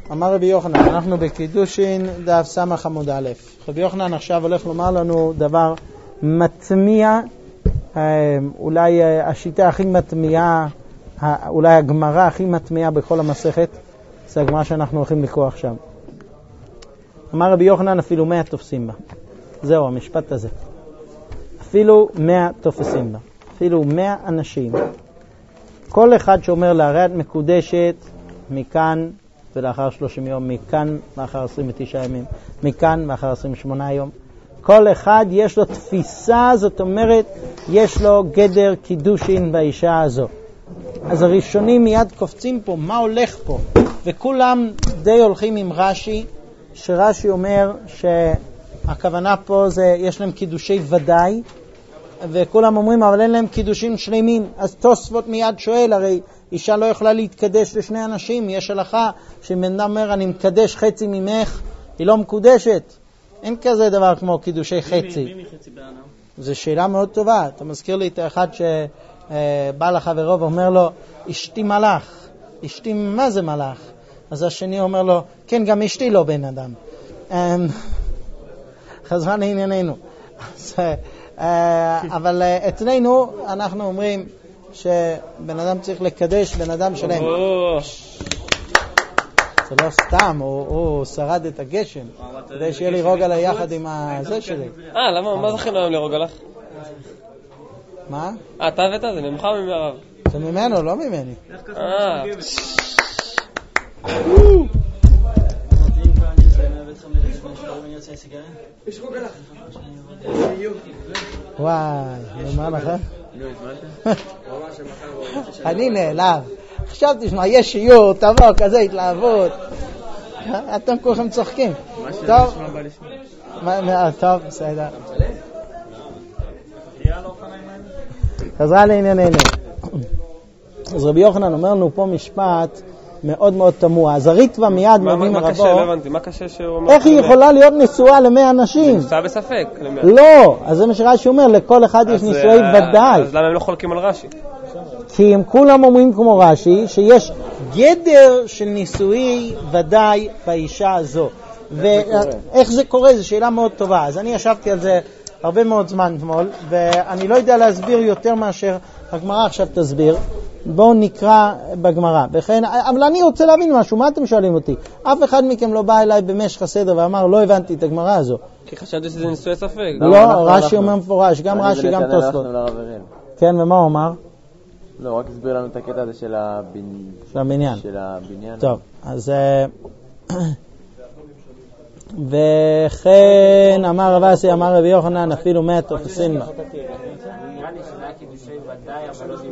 אמר רבי יוחנן, אנחנו בקידושין דף סמך עמוד א'. רבי יוחנן עכשיו הולך לומר לנו דבר מטמיע, אולי השיטה הכי מטמיעה, אולי הגמרא הכי מטמיעה בכל המסכת, זה הגמרא שאנחנו הולכים לקרוא עכשיו. אמר רבי יוחנן, אפילו 100 תופסים בה. זהו, המשפט הזה. אפילו 100 תופסים בה. אפילו 100 אנשים. כל אחד שאומר לה, הרי את מקודשת מכאן ולאחר 30 יום, מכאן לאחר 29 ימים, מכאן לאחר 28 יום. כל אחד יש לו תפיסה, זאת אומרת, יש לו גדר קידושין באישה הזו. אז הראשונים מיד קופצים פה, מה הולך פה? וכולם די הולכים עם רש"י, שרש"י אומר שהכוונה פה זה, יש להם קידושי ודאי, וכולם אומרים, אבל אין להם קידושים שלמים. אז תוספות מיד שואל, הרי אישה לא יכולה להתקדש לשני אנשים, יש הלכה שבן אדם אומר, אני מקדש חצי ממך, היא לא מקודשת. אין כזה דבר כמו קידושי חצי. מי מחצי בענם? זו שאלה מאוד טובה. אתה מזכיר לי את האחד שבא לחברו ואומר לו, אשתי מלאך. אשתי מה זה מלאך? אז השני אומר לו, כן, גם אשתי לא בן אדם. חזרה לענייננו. אבל אצלנו אנחנו אומרים שבן אדם צריך לקדש בן אדם שלהם. זה לא סתם, הוא שרד את הגשם כדי שיהיה לי רוגע ליחד עם הזה שלי. למה? מה זכינו היום לרוגע לך? מה? אתה הבאת, זה ממך או ממרב? זה ממנו, לא ממני. יש רוגע לך. וואי, מה לכם? אני נעלב. עכשיו תשמע, יש שיעור, תבוא, כזה התלהבות. אתם כולכם צוחקים. טוב, טוב, בסדר. חזרה לענייננו. אז רבי יוחנן אומר לנו פה משפט מאוד מאוד תמוה. אז הריטווה מיד מביא מרבו. מה קשה? לא הבנתי. מה קשה שהוא אומר? איך היא יכולה להיות נשואה ל100 אנשים? נשואה בספק. לא, אז זה מה שרש"י אומר, לכל אחד יש נישואי ודאי. אז למה הם לא חולקים על רש"י? כי הם כולם אומרים כמו רש"י, שיש גדר של נישואי ודאי באישה הזו. ואיך זה קורה? זו שאלה מאוד טובה. אז אני ישבתי על זה הרבה מאוד זמן אתמול, ואני לא יודע להסביר יותר מאשר הגמרא עכשיו תסביר. בואו נקרא בגמרא. אבל אני רוצה להבין משהו, מה אתם שואלים אותי? אף אחד מכם לא בא אליי במשך הסדר ואמר, לא הבנתי את הגמרא הזו. כי חשבתי שזה נישואי ספק. לא, רש"י אומר מפורש, גם רש"י, גם תוספות. כן, ומה הוא אמר? לא, רק הסביר לנו את הקטע הזה של הבניין. של הבניין. טוב, אז וכן אמר רב אסי, אמר רבי יוחנן, אפילו 100 תופסין בה. נראה לי שזה היה קידושי ודאי, אבל לא יודעים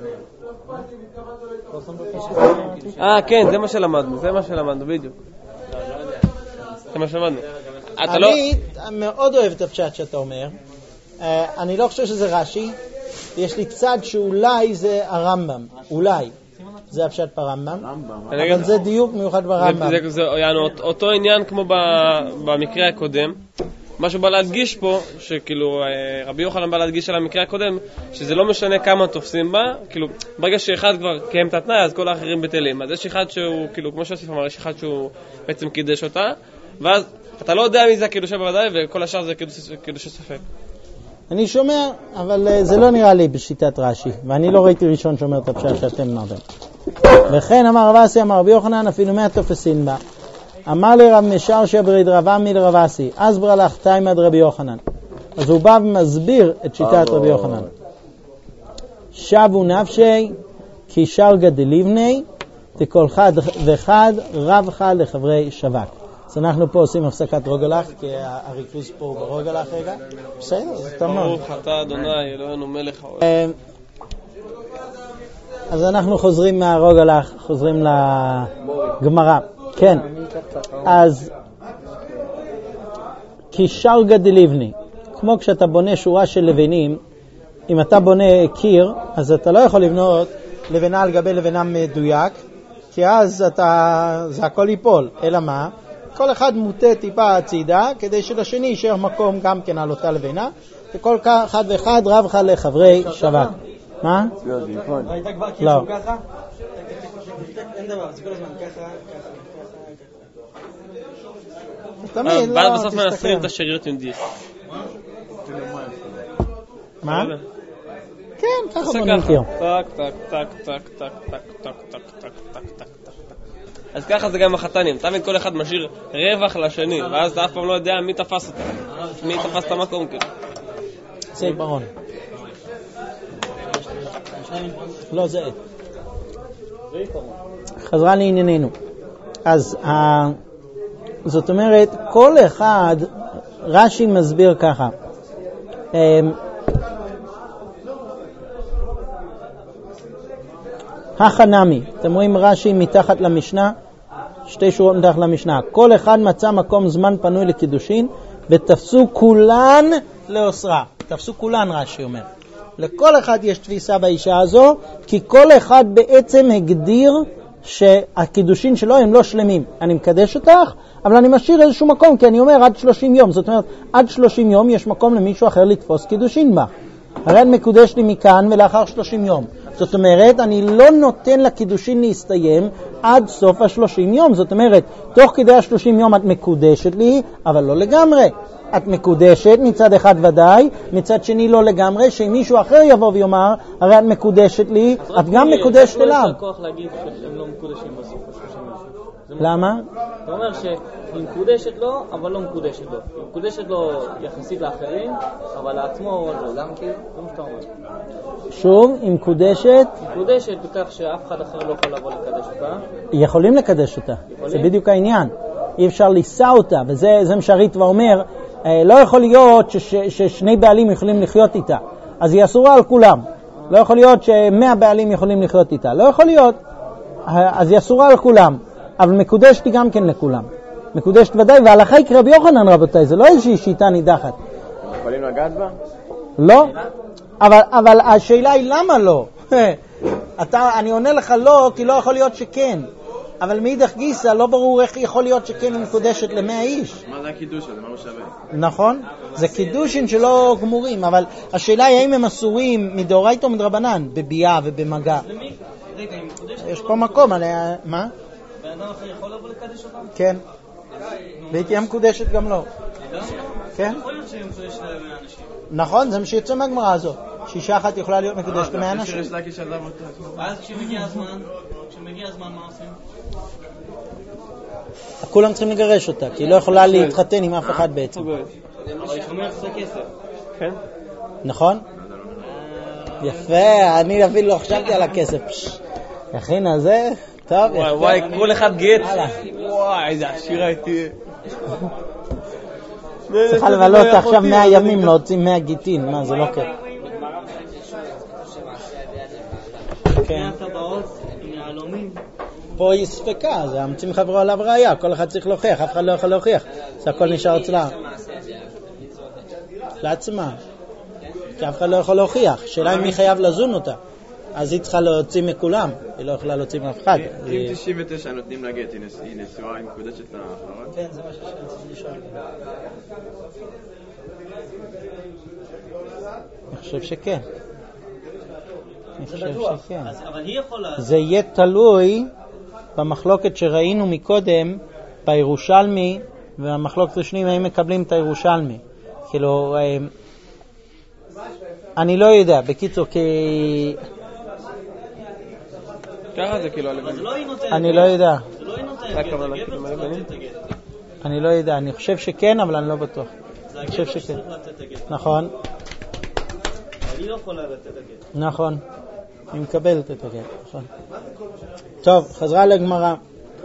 לאיזה. כן, זה מה שלמדנו, בדיוק. זה מה שלמדנו. אני מאוד אוהב את הפשט שאתה אומר. אני לא חושב שזה רש"י. יש לי צד שאולי זה הרמב"ם, אולי. זה הפשט ברמב"ם, אבל זה דיוק מיוחד ברמב"ם. זה אותו עניין כמו במקרה הקודם. מה שבא להדגיש פה, שכאילו רבי יוחנן בא להדגיש על המקרה הקודם, שזה לא משנה כמה תופסים בה, כאילו ברגע שאחד כבר קיים את התנאי, אז כל האחרים בטלים. אז יש אחד שהוא, כאילו כמו שאוסיף אמר, יש אחד שהוא בעצם קידש אותה, ואז אתה לא יודע מי זה הקידושי בוודאי, וכל השאר זה קידושי ספק. אני שומע, אבל זה לא נראה לי בשיטת רש"י, ואני לא ראיתי ראשון שאומר את הפשט שאתם אמרתם. וכן אמר רב אסי, אמר רבי יוחנן, אפילו 100 תופסין בה. אמר לי רב משרשיה ברד רב עמי לרב אסי, אסברא לך תימא דרבי יוחנן. אז הוא בא ומסביר את שיטת רבי יוחנן. שבו נפשי כי שרגא דלבני תכל חד וחד רב חד לחברי שבק. אז אנחנו פה עושים הפסקת רוגלח, כי הריכוז פה הוא ברוגלח רגע. בסדר, זה טוב מאוד. ברוך אתה אדוני אלוהינו מלך העולם. אז אנחנו חוזרים מהרוגלח, חוזרים לגמרא. כן, אז כי שרגא דלבני, כמו כשאתה בונה שורה של לבנים, אם אתה בונה קיר, אז אתה לא יכול לבנות לבנה על גבי לבנה מדויק, כי אז זה הכל ייפול. אלא מה? כל אחד מוטה טיפה הצידה, כדי שלשני יישאר מקום גם כן על אותה לבנה, וכל אחד ואחד רב חד לחברי שבק. מה? הייתה כבר כאילו ככה? אין דבר, זה כל הזמן ככה. תמיד, לא, ואז בסוף תסתכל. מנסרים את השגריות עם דיסק. מה? כן, ככה עושה בוא נמכיר. טק, טק, טק, טק, טק, טק, טק, טק, טק, טק, טק, טק. אז ככה זה גם החתנים, תמיד כל אחד משאיר רווח לשני, ואז אתה אף פעם לא יודע מי תפס אותה, מי תפס את המקום כאילו. זה עיברון. לא, זה עט. חזרה לענייננו. אז זאת אומרת, כל אחד, רש"י מסביר ככה. החנמי, אתם רואים רש"י מתחת למשנה, שתי שורות מתחת למשנה. כל אחד מצא מקום זמן פנוי לקידושין, ותפסו כולן לאוסרה. תפסו כולן, רש"י אומר. לכל אחד יש תפיסה באישה הזו, כי כל אחד בעצם הגדיר שהקידושין שלו הם לא שלמים. אני מקדש אותך, אבל אני משאיר איזשהו מקום, כי אני אומר עד 30 יום. זאת אומרת, עד 30 יום יש מקום למישהו אחר לתפוס קידושין בה. הרי את מקודש לי מכאן ולאחר 30 יום. זאת אומרת, אני לא נותן לקידושין להסתיים עד סוף ה-30 יום. זאת אומרת, תוך כדי ה-30 יום את מקודשת לי, אבל לא לגמרי. את מקודשת מצד אחד ודאי, מצד שני לא לגמרי, שמישהו אחר יבוא ויאמר, הרי את מקודשת לי, את גם מקודשת אליו. אז לא יש הכוח להגיד שהם לא מקודשים בסוף ה-30 יום. למה? אתה אומר שהיא מקודשת לו, אבל לא מקודשת לו. היא מקודשת לו יחסית לאחרים, אבל לעצמו לא. למה כאילו? זה מה שאתה אומר. שוב, היא מקודשת. היא מקודשת בכך שאף אחד אחר לא יכול לבוא לקדש אותה. יכולים לקדש אותה, זה בדיוק העניין. אי אפשר לישא אותה, וזה משרית ואומר, לא יכול להיות ששני בעלים יכולים לחיות איתה, אז היא אסורה על כולם. לא יכול להיות ש100 בעלים יכולים לחיות איתה, לא יכול להיות, אז היא אסורה על כולם, אבל מקודשת היא גם כן לכולם. מקודשת ודאי, וההלכה היא כרבי יוחנן רבותיי, זה לא איזושהי שיטה נידחת. יכולים לגעת בה? לא, אבל השאלה היא למה לא? אני עונה לך לא, כי לא יכול להיות שכן. אבל מאידך גיסא לא ברור איך יכול להיות שכן היא מקודשת ל100 איש. מה זה הקידוש הזה? מה הוא שווה? נכון? זה קידושין שלא גמורים, אבל השאלה היא האם הם אסורים מדאורייתא או מדרבנן, בביאה ובמגע. רגע, היא מקודשת? יש פה מקום, מה? בן אדם אחר יכול לבוא לקדש אותם? כן. והיא תהיה מקודשת גם לא. כן? יכול להיות שהיא מקודשת ל100 אנשים. נכון, זה מה שיוצא מהגמרא הזאת. שאישה אחת יכולה להיות מקודשת ל100 אנשים. ואז כשמגיע הזמן מה עושים? כולם צריכים לגרש אותה, כי היא לא יכולה להתחתן עם אף אחד בעצם. אבל היא שומרת את הכסף. כן? נכון? יפה, אני אפילו לא חשבתי על הכסף. יכינה זה, טוב, יפה. וואי, כל אחד גט. וואי, איזה עשירה הייתי. צריכה לבלות עכשיו 100 ימים להוציא 100 גיטין, מה זה לא כיף. כן. פה היא ספקה, זה המצאים חברו עליו ראייה, כל אחד צריך להוכיח, אף אחד לא יכול להוכיח, זה הכל נשאר אצלה. לעצמה, כי אף אחד לא יכול להוכיח, שאלה אם מי חייב לזון אותה, אז היא צריכה להוציא מכולם, היא לא יכולה להוציא מאף אחד. אם 99 נותנים לגט, היא נשואה, היא מקודשת לאחרון? כן, זה מה שצריך לשאול. אני חושב שכן. אבל היא יכולה... זה יהיה תלוי במחלוקת שראינו מקודם בירושלמי, והמחלוקת השניים האם מקבלים את הירושלמי. כאילו, אני לא יודע, בקיצור, כי... ככה זה כאילו אז לא היא נותנת. אני לא יודע. זה לא היא נותנת. הגבר צריך לתת את הגט. אני לא יודע, אני חושב שכן, אבל אני לא בטוח. זה הגבר שצריך לתת את הגט. נכון. אבל היא לא יכולה לתת את הגט. נכון. היא מקבלת את הגט, נכון. טוב, חזרה לגמרא.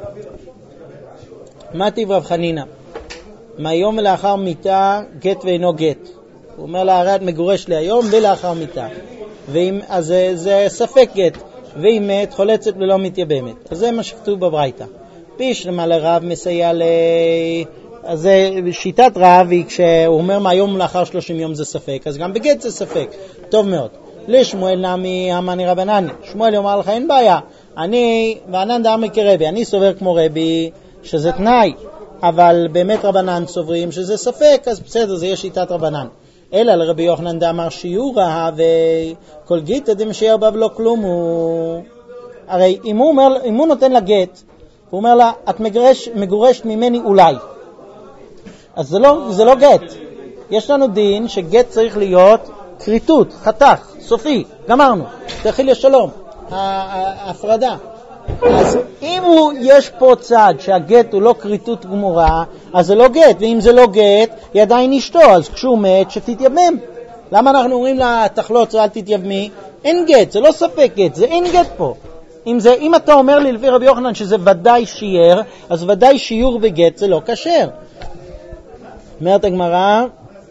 מה טיב רב חנינא? מהיום ולאחר מיתה גט ואינו גט. הוא אומר לה, הרי את מגורש לי היום ולאחר מיתה. אז זה ספק גט. והיא מת, חולצת ולא מתייבמת. אז זה מה שכתוב בברייתא. פישלמה לרב מסייע אז זה שיטת רב, היא כשהוא אומר מהיום לאחר 30 יום זה ספק, אז גם בגט זה ספק. טוב מאוד. לשמואל נמי המני רבנני. שמואל יאמר לך, אין בעיה. אני, וענן דאמרי כרבי, אני סובר כמו רבי, שזה תנאי. אבל באמת רבנן סוברים שזה ספק, אז בסדר, זה יהיה שיטת רבנן. אלא לרבי יוחנן דאמר שיעורה, וכל גיטה דמשיער בב לא כלום הוא... הרי אם הוא נותן לה גט, הוא אומר לה, את מגורשת ממני אולי. אז זה לא גט. יש לנו דין שגט צריך להיות כריתות, חתך, סופי, גמרנו, תחיל לשלום, ההפרדה. אז אם יש פה צד שהגט הוא לא כריתות גמורה, אז זה לא גט, ואם זה לא גט, היא עדיין אשתו, אז כשהוא מת, שתתייבם. למה אנחנו אומרים לה, תחלוץ, אל תתייבמי? אין גט, זה לא ספק גט, זה אין גט פה. אם אתה אומר לי לפי רבי יוחנן שזה ודאי שיער, אז ודאי שיעור בגט זה לא כשר. אומרת הגמרא,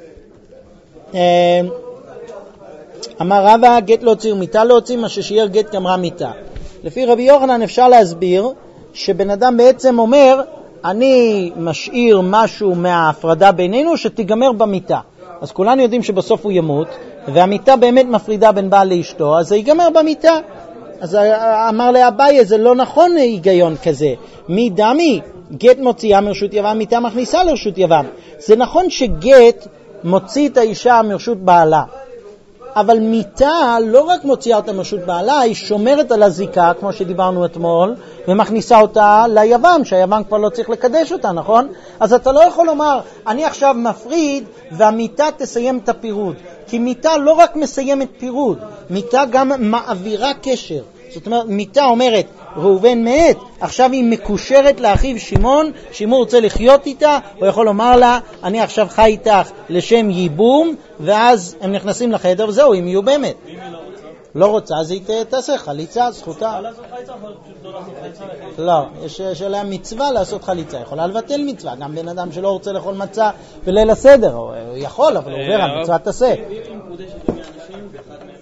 אמר רבא גט להוציא ומיתה להוציא, מה ששיער גט גמרה מיתה. לפי רבי יוחנן אפשר להסביר שבן אדם בעצם אומר, אני משאיר משהו מההפרדה בינינו שתיגמר במיתה. אז כולנו יודעים שבסוף הוא ימות, והמיתה באמת מפרידה בין בעל לאשתו, אז זה ייגמר במיתה. אז אמר לאביי, זה לא נכון היגיון כזה. מי דמי? גט מוציאה מרשות יבם, מיתה מכניסה לרשות יבם. זה נכון שגט מוציא את האישה מרשות בעלה, אבל מיתה לא רק מוציאה אותה מרשות בעלה, היא שומרת על הזיקה, כמו שדיברנו אתמול, ומכניסה אותה ליבם, שהיבם כבר לא צריך לקדש אותה, נכון? אז אתה לא יכול לומר, אני עכשיו מפריד, והמיתה תסיים את הפירוד. כי מיתה לא רק מסיימת פירוד, מיתה גם מעבירה קשר. זאת אומרת, מיתה אומרת, ראובן מת, עכשיו היא מקושרת לאחיו שמעון, שמעון רוצה לחיות איתה, הוא יכול לומר לה, אני עכשיו חי איתך לשם ייבום, ואז הם נכנסים לחדר, וזהו, היא מיובמת. ואם היא לא רוצה? לא רוצה, אז היא תעשה חליצה, זכותה. לעשות חליצה, אבל פשוט לא לעשות חליצה. לא, יש עליה מצווה לעשות חליצה, יכולה לבטל מצווה, גם בן אדם שלא רוצה לאכול מצה בליל הסדר, הוא יכול, אבל הוא עובר, המצווה תעשה. ואם מקודשת למי אנשים, ואחד מהם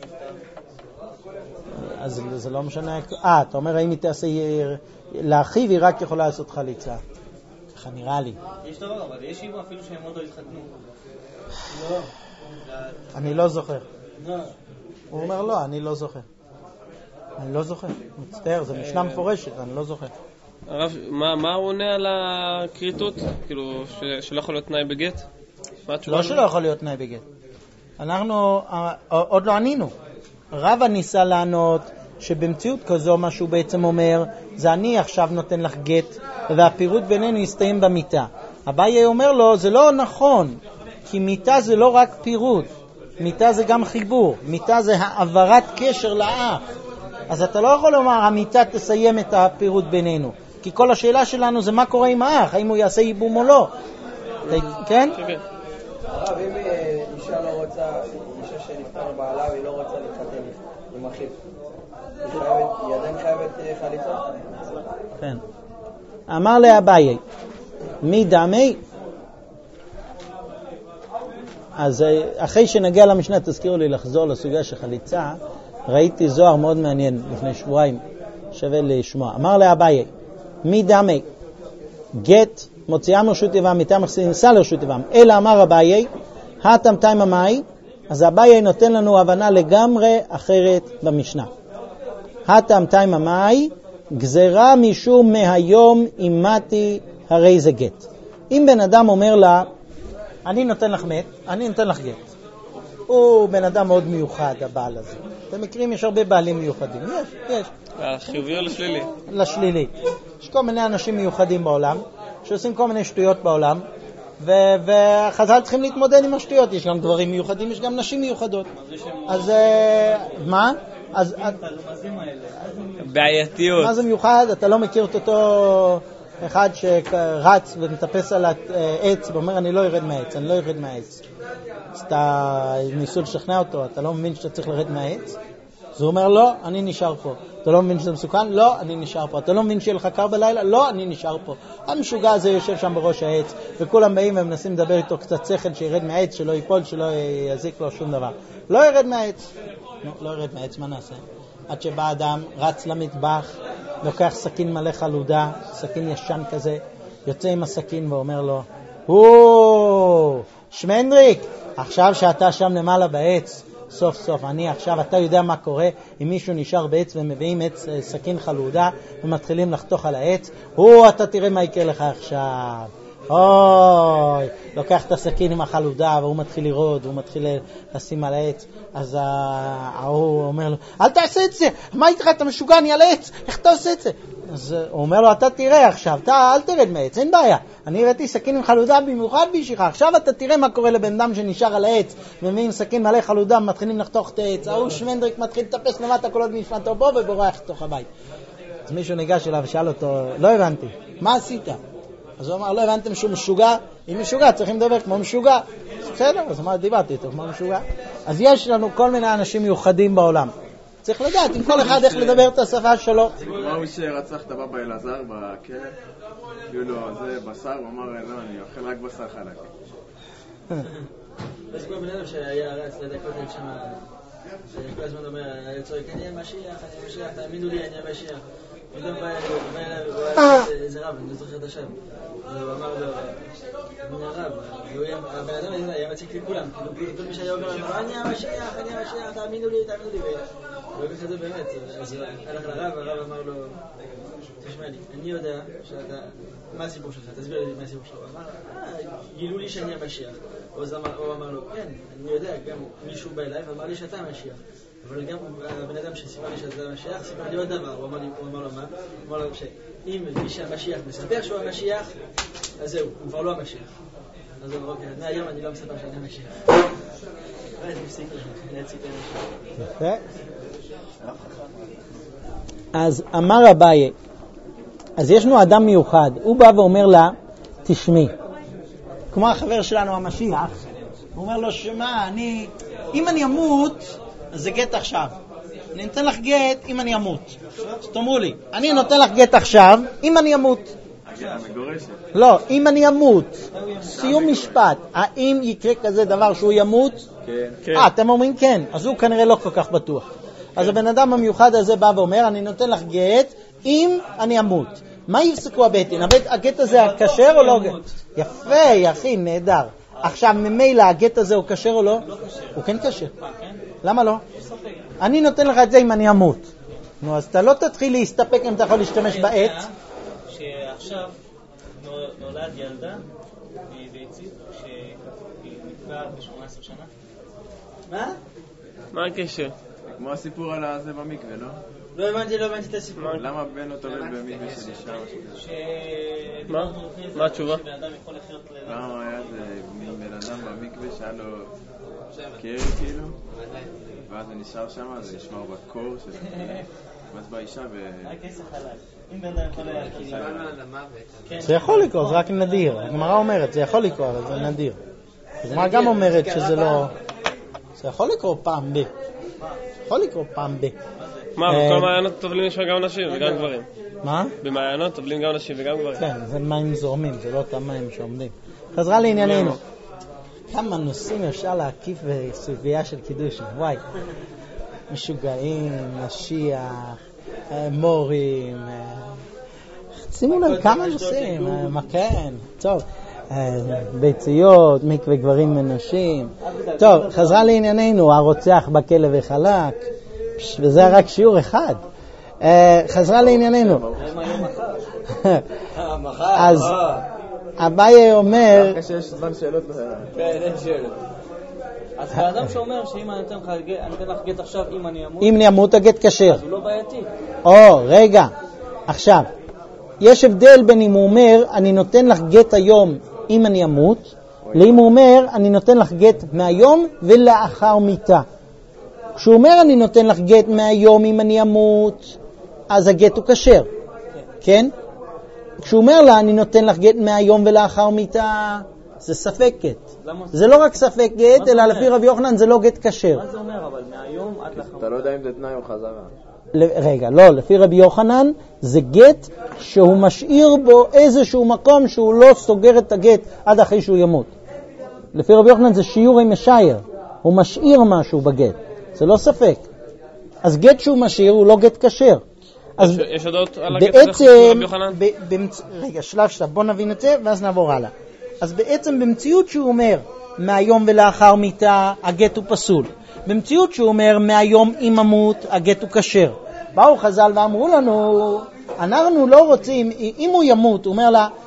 אז זה לא משנה, אתה אומר האם היא תעשה לאחיו, היא רק יכולה לעשות חליצה. ככה נראה לי. יש דבר, אבל יש איבו אפילו שהם עוד לא התחתנו. אני לא זוכר. הוא אומר לא, אני לא זוכר. אני לא זוכר, מצטער, זה משנה מפורשת, אני לא זוכר. הרב, מה הוא עונה על הקריטות? כאילו, שלא יכול להיות תנאי בגט? לא שלא יכול להיות תנאי בגט. אנחנו עוד לא ענינו. רבא ניסה לענות שבמציאות כזו מה שהוא בעצם אומר, זה אני עכשיו נותן לך גט, והפירוד בינינו יסתיים במיטה. אביי אומר לו, זה לא נכון, כי מיטה זה לא רק פירוד, מיטה זה גם חיבור, מיטה זה העברת קשר לאח. אז אתה לא יכול לומר, המיטה תסיים את הפירוד בינינו, כי כל השאלה שלנו זה מה קורה עם האח, האם הוא יעשה ייבום או לא. כן? הרב, אם אישה לא רוצה, אישה שנפטר בעלה והיא לא רוצה להתחתן עם אחיו, היא עדיין חייבת חליצה? כן. אמר לאביי, מי דמי? אז אחרי שנגיע למשנה, תזכירו לי לחזור לסוגיה של חליצה, ראיתי זוהר מאוד מעניין לפני שבועיים, שווה לשמוע. אמר לאביי, מי דמי? גט מוציאה מרשות יבם, מיתה מכניסה לרשות יבם. אלא אמר אביי, הטמטיים המאי, אז אביי נותן לנו הבנה לגמרי אחרת במשנה. הטמטיים המאי, גזרה משום מהיום אימתי הרי זה גט. אם בן אדם אומר לה, אני נותן לך מת, אני נותן לך גט. הוא בן אדם מאוד מיוחד, הבעל הזה. אתם מכירים, יש הרבה בעלים מיוחדים. יש. החיובי או לשלילי? לשלילי. יש כל מיני אנשים מיוחדים בעולם, שעושים כל מיני שטויות בעולם, וחז"ל צריכים להתמודד עם השטויות. יש גם דברים מיוחדים, יש גם נשים מיוחדות. אז מה? אז בעייתיות. מה זה מיוחד? אתה לא מכיר את אותו אחד שרץ ומטפס על העץ ואומר אני לא ירד מהעץ, אני לא ירד מהעץ. אז אתה ניסו לשכנע אותו, אתה לא מבין שאתה צריך לרד מהעץ? אז הוא אומר לא, אני נשאר פה. אתה לא מבין שזה מסוכן? לא, אני נשאר פה. אתה לא מבין שיהיה לך קר בלילה? לא, אני נשאר פה. המשוגע הזה יושב שם בראש העץ, וכולם באים ומנסים לדבר איתו קצת שכל שירד מהעץ, שלא ייפול, שלא יזיק לו שום דבר. לא ירד מהעץ. לא ירד מהעץ, מה נעשה? עד שבא אדם, רץ למטבח, לוקח סכין מלא חלודה, סכין ישן כזה, יוצא עם הסכין ואומר לו, שמנדריק, עכשיו שאתה שם למעלה בעץ, סוף סוף, אתה יודע מה קורה אם מישהו נשאר בעץ ומביאים סכין חלודה ומתחילים לחתוך על העץ, אתה תראה מה יקרה לך עכשיו. אוי, לוקח את הסכין עם החלודה, והוא מתחיל לראות, והוא מתחיל לשים על העץ, אז הוא אומר לו, אל תעשה את זה, מה איתך, אתה משוגע, אני על העץ, איך אתה עושה את זה? אז הוא אומר לו, אתה תראה עכשיו, אתה אל תרד מהעץ, אין בעיה, אני הראיתי סכין עם חלודה במיוחד בשבילך, עכשיו אתה תראה מה קורה לבן אדם שנשאר על העץ, ומביאים סכין מלא חלודה, מתחילים לחתוך את העץ, ההוא שמנדריק מתחיל לטפס למטה כל עוד נשמתו בו ובורח לתוך הבית. אז מישהו ניגש אליו ושאל אותו, לא הבנתי, מה עשית? אז הוא אמר, לא הבנתם שהוא משוגע? אם משוגע צריכים לדבר כמו משוגע. בסדר, אז אמר, דיברתי איתו כמו משוגע. אז יש לנו כל מיני אנשים מיוחדים בעולם. צריך לדעת, עם כל אחד איך לדבר את השפה שלו. מה הוא שרצח את הבבא אלעזר בכלא? הביאו לו זה בשר, הוא אמר, לא, אני אוכל רק בשר חלק. אז כל בן אדם שהיה רץ לדקות את שם, כל הזמן אומר, צועק, אני המשיח, תאמינו לי, אני המשיח. פתאום בא אליו איזה רב, אני לא זוכר את השם. הוא אמר לו, אני הרב, הבן אדם היה מציק לי כולם, כל מי שהיה אומר, אני המשיח, תאמינו לי. והוא כזה באמת, אז הלך לרב, הרב אמר לו, תשמע לי, אני יודע שאתה, מה הסיפור שלך? תסביר לי מה הסיפור שלך. הוא אמר, גילו לי שאני המשיח. הוא אמר לו, כן, אני יודע, גם מישהו בא אליי ואמר לי שאתה המשיח. אבל גם הבן אדם שסיפר לי שאתה המשיח, סיפר לי עוד דבר. הוא אמר לו מה? הוא אמר לו שאם מי שהמשיח מספר שהוא המשיח, אז זהו, הוא כבר לא המשיח. אז הוא אמר, אוקיי, מהיום אני לא מספר שאני המשיח. ואז נפסיק להציג את המשיח. אז אמר אביי, אז ישנו אדם מיוחד, הוא בא ואומר לה, תשמעי, כמו החבר שלנו המשיח, הוא אומר לו, שמה, אם אני אמות, אז זה גט עכשיו. אני נותן לך גט אם אני אמות. אז תאמרו לי, אני נותן לך גט עכשיו, אם אני אמות. לא, אם אני אמות. סיום משפט. האם יקרה כזה דבר שהוא ימות? כן. אתם אומרים כן, אז הוא כנראה לא כל כך בטוח. אז הבן אדם המיוחד הזה בא ואומר, אני נותן לך גט אם אני אמות. מה יפסקו הבטין? הגט הזה כשר או לא? יפה, יחי, נהדר. עכשיו, ממילא הגט הזה הוא כשר או לא? הוא כן כשר. למה לא? אני נותן לך את זה אם אני אמות. נו, אז אתה לא תתחיל להסתפק אם אתה יכול להשתמש בעת. שעכשיו נולד ילדה ביצית שנקבעה ב-18 שנה. מה? מה הקשר? כמו הסיפור על הזה במקווה, לא? לא הבנתי את הסיפור. למה בן אותו בן במקווה של אישה? מה התשובה? למה היה זה בן אדם במקווה שהיה לו קרי כאילו? ואז הוא נשאר שם, אז נשמר בקור של ואז באישה אם בן אדם יכול להגיד זה יכול לקרות, זה רק נדיר. הגמרא אומרת, זה יכול לקרות, אבל זה נדיר. הגמרא גם אומרת שזה לא... זה יכול לקרות פעם ב. יכול לקרות פעם ב. מה, בכל מעיינות טובלים יש גם נשים וגם גברים. מה? במעיינות טובלים גם נשים וגם גברים. כן, זה מים זורמים, זה לא אותם מים שעומדים. חזרה לענייננו. כמה נושאים אפשר להקיף בסוגיה של קידוש. וואי, משוגעים, משיח, מורים, שימו להם כמה נושאים. מה כן, טוב. ביציות, מקווה גברים ונשים. טוב, חזרה לענייננו, הרוצח בכלא וחלק, וזה רק שיעור אחד. חזרה לענייננו. אז אביי אומר... יש זמן שאלות. כן, אין שאלות. אז האדם שאומר שאם אני אתן לך גט עכשיו, אם אני אמות... אם אני אמות, הגט כשר. אז הוא לא בעייתי. רגע, עכשיו. יש הבדל בין אם הוא אומר, אני נותן לך גט היום אם אני אמות, לאם הוא אומר, אני נותן לך גט מהיום ולאחר מיתה. כשהוא אומר, אני נותן לך גט מהיום אם אני אמות, אז הגט הוא כשר. כן? כשהוא אומר לה, אני נותן לך גט מהיום ולאחר מיתה, זה ספק גט. זה לא רק ספק גט, אלא לפי רבי יוחנן זה לא גט כשר. מה זה אומר, אבל מהיום עד לאחר? אתה לא יודע אם זה תנאי או חזרה. רגע, לא, לפי רבי יוחנן זה גט שהוא משאיר בו איזשהו מקום שהוא לא סוגר את הגט עד אחרי שהוא ימות. לפי רבי יוחנן זה שיעור עם משייר, הוא משאיר משהו בגט, זה לא ספק. אז גט שהוא משאיר הוא לא גט כשר. יש הודעות על הגט הזה של רבי יוחנן? רגע, שלב, בוא נבין את זה ואז נעבור הלאה. אז בעצם במציאות שהוא אומר מהיום ולאחר מיתה הגט הוא פסול, במציאות שהוא אומר מהיום אם אמות הגט הוא כשר. באו חז"ל ואמרו לנו, אנחנו לא רוצים, אם הוא ימות, הוא אומר לה,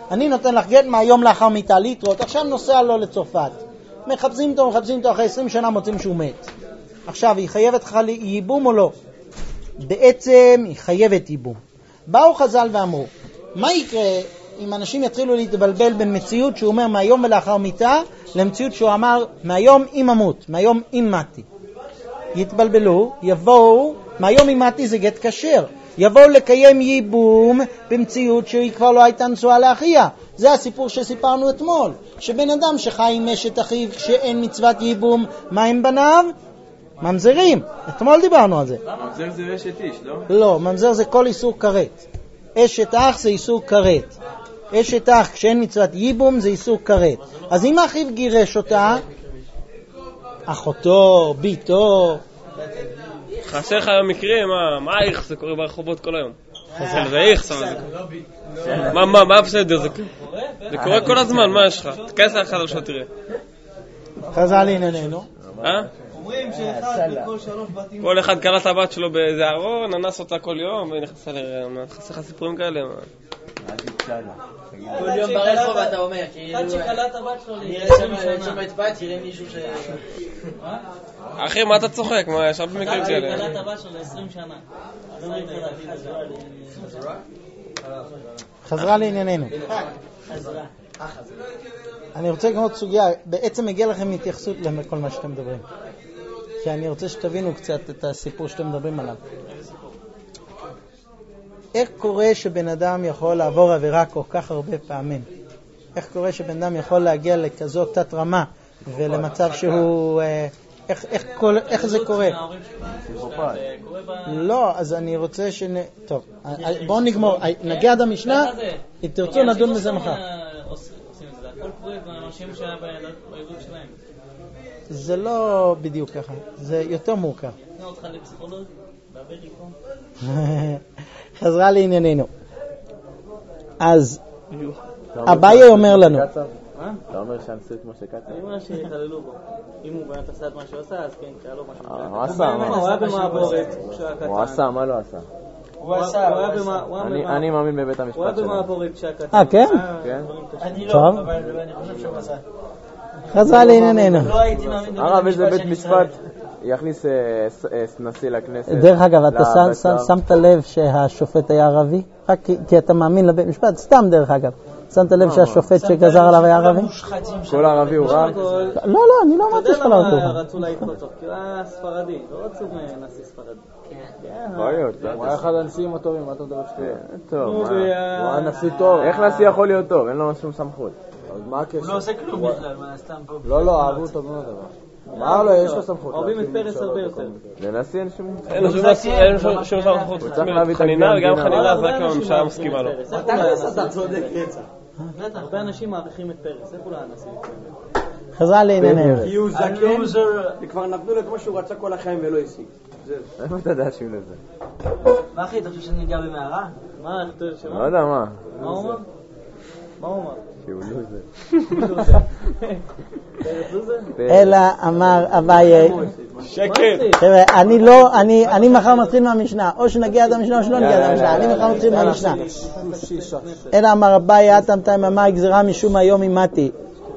אני נותן לך גט מהיום לאחר מיתה להתראות, עכשיו נוסע לו לצרפת. מחפשים אותו, אחרי 20 שנה מוצאים שהוא מת. עכשיו, היא חייבת לך ייבום או לא? בעצם היא חייבת ייבום. באו חז"ל ואמרו, מה יקרה אם אנשים יתחילו להתבלבל בין מציאות שהוא אומר מהיום ולאחר מיתה, למציאות שהוא אמר מהיום אם אמות, מהיום אם מתי? יתבלבלו, יבואו, מהיום אם מתי זה גט כשר. יבואו לקיים ייבום במציאות שהיא כבר לא הייתה נשואה לאחיה. זה הסיפור שסיפרנו אתמול, שבן אדם שחי עם אשת אחיו כשאין מצוות ייבום, מה הם בניו? ממזרים. אתמול דיברנו על זה. ממזר זה אשת איש, לא? לא, ממזר זה כל איסור כרת. אשת אח זה איסור כרת. אשת אח כשאין מצוות ייבום זה איסור כרת. אז אם אחיו גירש אותה, אחותו, ביתו, חסר לך מקרים, מה איך זה קורה ברחובות כל היום? זה איך, מה בסדר? זה קורה כל הזמן, מה יש לך? תכנס לאחד על שעות תראה. חז"ל לענייננו. אומרים שאחד בכל 3 בתים... כל אחד קלט הבת שלו באיזה ארון, אנס אותה כל יום, ונכנס עליה, חסר לך סיפורים כאלה. כל יום ברחוב אתה אומר, אחד שקלט הבת שלו נראה שם את בת, יראה מישהו ש... אחי, מה אתה צוחק? מה, יש הרבה מקרים כאלה? קלט הבת שלו 20 שנה. חזרה לענייננו. אני רוצה גם עוד סוגיה, בעצם מגיע לכם התייחסות לכל מה שאתם מדברים. כי אני רוצה שתבינו קצת את הסיפור שאתם מדברים עליו. איך קורה שבן אדם יכול לעבור עבירה כל כך הרבה פעמים? איך קורה שבן אדם יכול להגיע לכזאת תת רמה ולמצב שהוא... איך זה קורה? לא, אז אני רוצה טוב, בואו נגמור. נגיע עד המשנה, אם תרצו נדון בזה מחר. הכל קורה באנשים שהיה בילדות שלהם. זה לא בדיוק ככה, זה יותר מורכב. נראה אותך לפסיכולוג, באמריקום. חזרה לענייננו. אז אביי אומר לנו. אתה אומר שהנשיא כמו שקצר? אני אומר שיחללו בו. אם הוא באמת עשה את מה שהוא עשה, אז כן, קרא לו משהו. הוא עשה, הוא היה במעבורת. הוא עשה, מה לא עשה? הוא עשה. אני מאמין בבית המשפט שלו. הוא היה במעבורת כשהקטן. כן? כן? אני לא, טוב. אבל אני חושב שהוא עשה. חזרה לענייננו. לא הייתי מאמין הרב, איזה בית משפט יכניס נשיא לכנסת? דרך אגב, אתה שמת לב שהשופט היה ערבי? רק כי אתה מאמין לבית משפט? סתם דרך אגב. שמת לב שהשופט שגזר עליו היה ערבי? כל ערבי הוא רב? לא, אני לא אמרתי שלא אתה יודע רב. למה רצו להעיף אותו? כי הוא היה ספרדי, לא רצו נשיא ספרדי. הוא היה אחד הנשיאים הטובים, מה אתה מדבר שטויות? טוב, הוא היה נשיא טוב. איך נשיא יכול להיות טוב? אין לו שום סמכות. אז מה הקשר? הוא לא עושה כלום בכלל, מה סתם פה. לא, אהבו אותו מאוד דבר. מה לא, יש לו סמכות. אוהבים את פרס הרבה יותר. לנשיא אין שום... אין לו שום סמכות. חנינה, וגם חנינה זה רק אם הממשלה מסכימה לו. אתה צודק רצח. הרבה אנשים מעריכים את פרס, איך הוא לא הנשיא? חזרה לענייננו. כי הוא זקן, וכבר נתנו לו כמו שהוא רצה כל החיים ולא השיג. איפה אתה יודע שהוא לזה? מה אחי, אתה חושב שאני ניגע במערה? מה, איך אתה יודע לא יודע מה. מה הוא אמר? מה הוא אמר? שהוא לזה. פרס לוזה? אלא אמר אביי, שקט. חבר'ה, אני מחר מתחיל מהמשנה, או שנגיע עד המשנה או שלא נגיע עד המשנה, אני מחר מתחיל מהמשנה. אלא אמר אביי, אתם מה גזירה משום היום אימתי.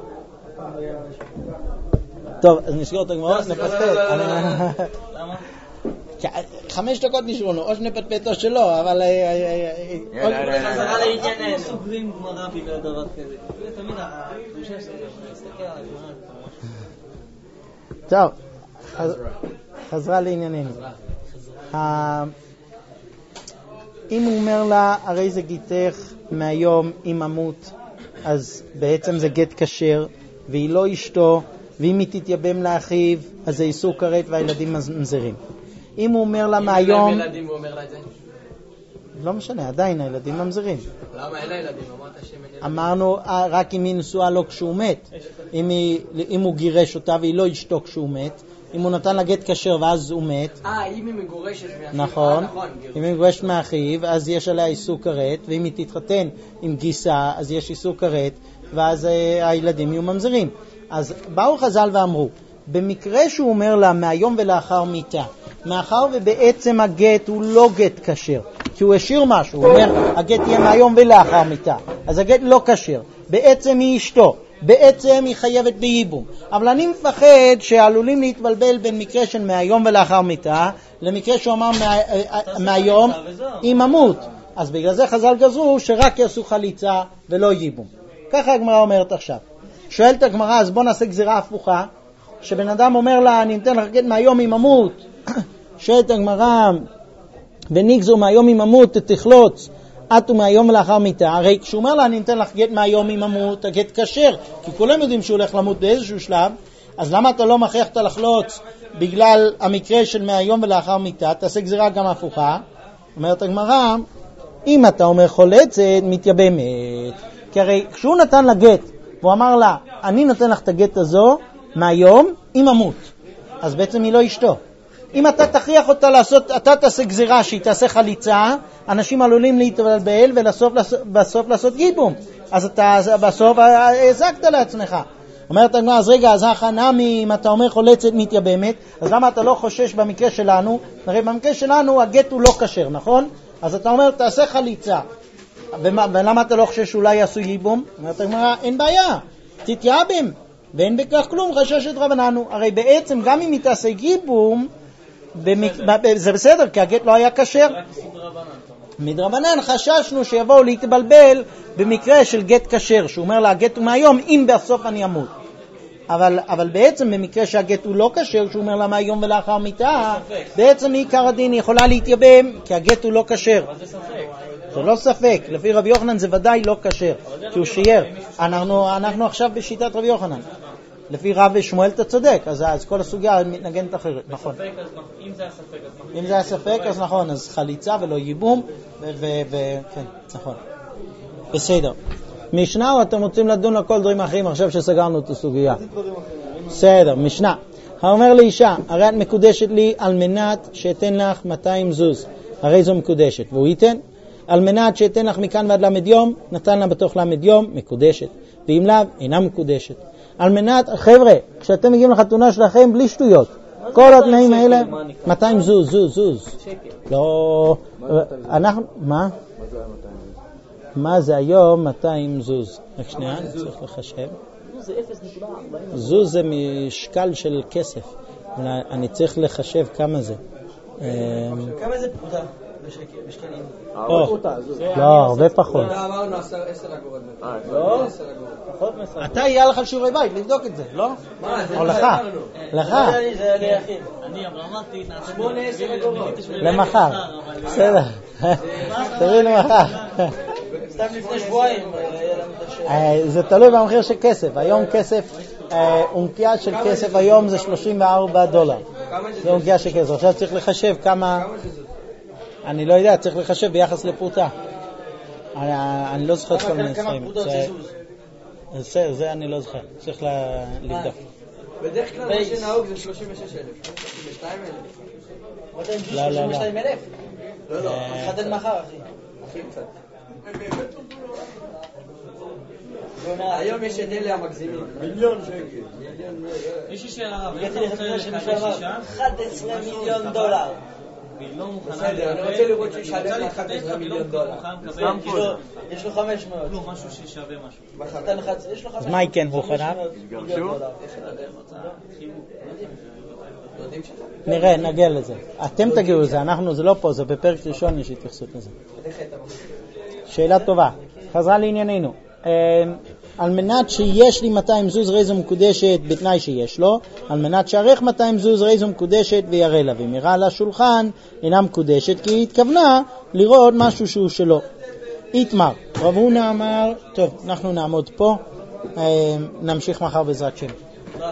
טוב, אז נשגר אותו גמרות, נפספס. למה? 5 דקות נשארו לנו, או שנפטפט או שלא, אבל... חזרה לענייננו. אנחנו סוגרים גמרא בגלל דבר כזה. זה תמיד הקדושה שלי, להסתכל על הגמרא. טוב, חזרה לענייננו. אם הוא אומר לה, הרי זה גיתך מהיום אם אמות, אז בעצם זה גט כשר, והיא לא אשתו, ואם היא תתייבם לאחיו, אז זה איסור כרת והילדים ממזרים. אם הוא אומר לה מהיום... אם אין ילדים הוא אומר לה את זה? לא משנה, עדיין הילדים ממזרים. למה אין לה ילדים? אמרת שאין ילדים. אמרנו רק אם היא נשואה לו כשהוא מת. אם הוא גירש אותה והיא לא אשתו כשהוא מת. אם הוא נתן לה גט כשר ואז הוא מת. אם היא מגורשת מאחיו. נכון. אם היא מגורשת מאחיו, אז יש עליה איסור כרת. ואם היא תתחתן עם גיסה, אז יש איסור כרת. ואז הילדים יהיו ממזרים. אז באו חז"ל ואמרו, במקרה שהוא אומר לה מהיום ולאחר מיתה, מאחר ובעצם הגט הוא לא גט כשר, כי הוא השאיר משהו, הוא אומר, הגט יהיה מהיום ולאחר מיתה, אז הגט לא כשר, בעצם היא אשתו, בעצם היא חייבת בייבום, אבל אני מפחד שעלולים להתבלבל בין מקרה של מהיום ולאחר מיתה, למקרה שהוא אמר מהיום עם עמות, אז בגלל זה חז"ל גזרו שרק יעשו חליצה ולא ייבום. ככה הגמרא אומרת עכשיו. שואלת הגמרא, אז בוא נעשה גזירה הפוכה, שבן אדם אומר לה, אני נותן לך גט מהיום עם עמות, שואלת הגמרא, ונגזו מהיום עם עמות תחלוץ, עטו מהיום ולאחר מיתה, הרי כשהוא אומר לה, אני נותן לך גט מהיום עם עמות, הגט כשר, כי כולם יודעים שהוא הולך למות באיזשהו שלב, אז למה אתה לא מכריח את לחלוץ בגלל המקרה של מהיום ולאחר מיתה, תעשה גזירה גם הפוכה. אומרת הגמרא, אם אתה אומר חולצת, מתייבמת. כי הרי כשהוא נתן לה גט, והוא אמר לה, אני נותן לך את הגט הזו מהיום עם עמות, אז בעצם היא לא אשתו. אם אתה תכריח אותה לעשות, אתה תעשה גזירה שהיא תעשה חליצה, אנשים עלולים להתבלבל ובסוף לעשות גיבום. אז אתה בסוף הזקת לעצמך. אומרת הגמרא, אז רגע, אז החנמי, אם אתה אומר חולצת מתייבמת, אז למה אתה לא חושש במקרה שלנו? הרי במקרה שלנו הגט הוא לא כשר, נכון? אז אתה אומר, תעשה חליצה. ולמה אתה לא חושש שאולי יעשו ייבום? אומרת הגמרא, אין בעיה, תתייבם, ואין בכך כלום, חששת רבננו. הרי בעצם גם אם היא תעשה ייבום, זה בסדר, כי הגט לא היה כשר. מדרבנן חששנו שיבואו להתבלבל במקרה של גט כשר, שהוא אומר לה, הגט הוא מהיום, אם בסוף אני אמות. אבל בעצם במקרה שהגט הוא לא כשר, שהוא אומר לה מהיום ולאחר מיתה, בעצם מעיקר הדין היא יכולה להתייבם, כי הגט הוא לא כשר. זה לא ספק, לפי רבי יוחנן זה ודאי לא כשר, כי הוא שייר. אנחנו עכשיו בשיטת רבי יוחנן. לפי רב ושמואל אתה צודק, אז כל הסוגיה מתנגנת אחרת, נכון. אם זה היה ספק, אז נכון, אז חליצה ולא ייבום, כן, נכון. בסדר. משנה או אתם רוצים לדון על כל דברים אחרים עכשיו שסגרנו את הסוגיה? בסדר, משנה. האומר לאישה, הרי את מקודשת לי על מנת שאתן לך 200 זוז, הרי זו מקודשת, והוא ייתן. על מנת שאתן לך מכאן ועד למד יום, נתן לה בתוך למד יום, מקודשת. ואם לאו, אינה מקודשת. על מנת, חבר'ה, כשאתם מגיעים לחתונה שלכם, בלי שטויות. כל התנאים האלה, 200 זוז. לא, אנחנו, מה? מה זה היום 200 זוז? רק שנייה, אני צריך לחשב. זוז זה משקל של כסף. אני צריך לחשב כמה זה. כמה זה פרוטה? בשקלים? לא, הרבה פחות. אמרנו 10 אגורות. לא? אתה יהיה לך שיעורי בית, לבדוק את זה, לא? או לך? לך? זה ליחיד. אני אמרתי, 8-10 אגורות. למחר. בסדר. תראי למחר. סתם לפני שבועיים. זה תלוי במחיר של כסף. היום כסף, אונקיה של כסף היום זה $34. זה אונקיה של כסף. עכשיו צריך לחשב כמה... אני לא יודע, צריך לחשב ביחס לפרוטה. אני לא זוכר כל מיני ספרים. זה אני לא זוכר. צריך לבדוק. בדרך כלל מה שנהוג זה 36,000. 32,000. לא. 32,000? לא. חתן מחר, אחי. הכי קצת. היום יש את אלה המגזימים. מיליון שקל. יש לי שאלה רב, איך אתה רוצה לחדש אישה? 11 מיליון $. והיא לא מוכנה... בסדר, אני רוצה לראות שישלם לך 11 מיליון $. יש לו 500. לא, משהו ששווה משהו. בחתן אחד, יש לו 500. אז מה היא כן מוכנה? נראה, נגיע לזה. אתם תגיעו לזה, זה לא פה, זה בפרק ראשון יש התייחסות לזה. שאלה טובה. חזרה לענייננו. על מנת שיש לי 200 זוז רזו מקודשת בתנאי שיש לו, על מנת שערך 200 זוז רזו מקודשת ויראה לה, ומראה לה שולחן אינה מקודשת, כי היא התכוונה לראות משהו שהוא שלו. איתמר, רב הונא אמר, טוב, אנחנו נעמוד פה, נמשיך מחר בעזרת שם.